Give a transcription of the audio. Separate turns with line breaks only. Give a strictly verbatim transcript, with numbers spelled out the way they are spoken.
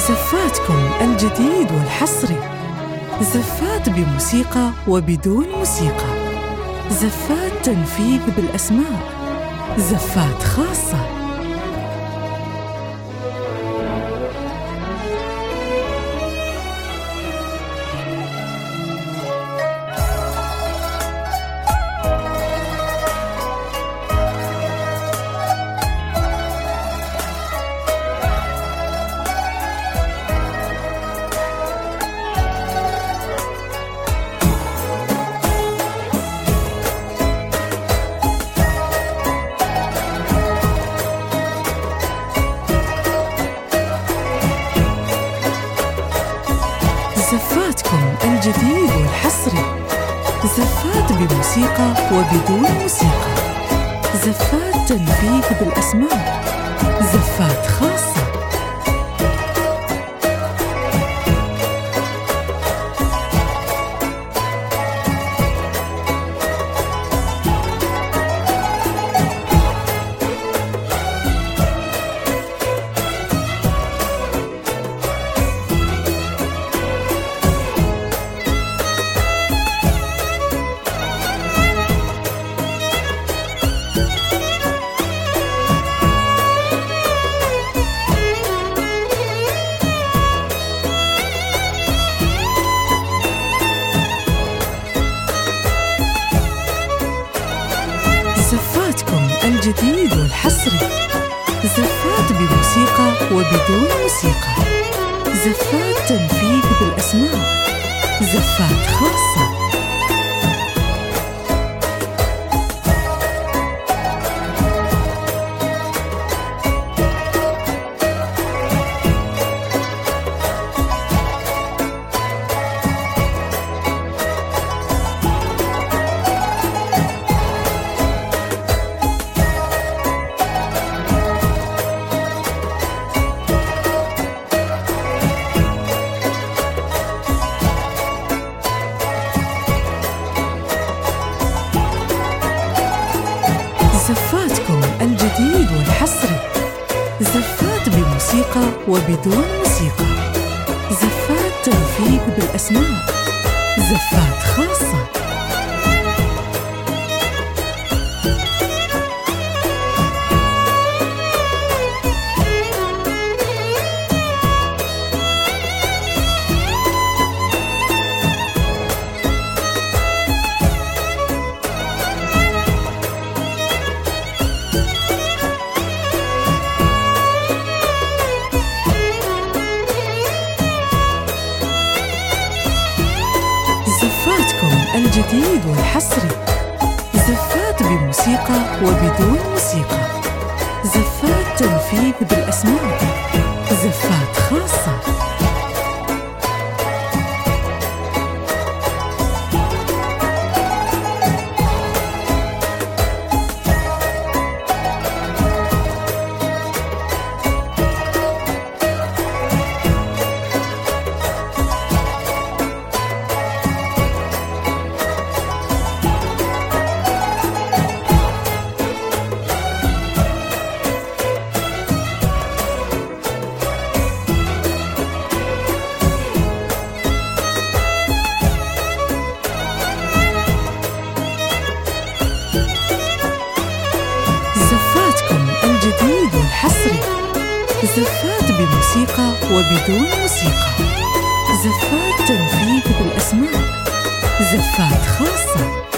زفاتكم الجديد والحصري، زفات بموسيقى وبدون موسيقى، زفات تنفيذ بالأسماء، زفات خاصة. زفاتكم الجديد والحصري، زفات بموسيقى وبدون موسيقى، زفات تنفيذ بالأسماء، زفات خاصة. زفاتكم الجديد والحصري، زفات بموسيقى وبدون موسيقى، زفات تنفيذ بالأسماء، زفات خاصة. زفاتكم الجديد والحصري، زفات بموسيقى وبدون موسيقى، زفات تنفيذ بالأسماء، زفات خاصة. زفاتكم الجديد والحصري، زفات بموسيقى وبدون موسيقى، زفات تنفيذ بالأسماء، زفات خاصة. زفاتكم الجديد والحصري، زفات بموسيقى وبدون موسيقى، زفات تنفيذ بالأسماء، زفات خاصة.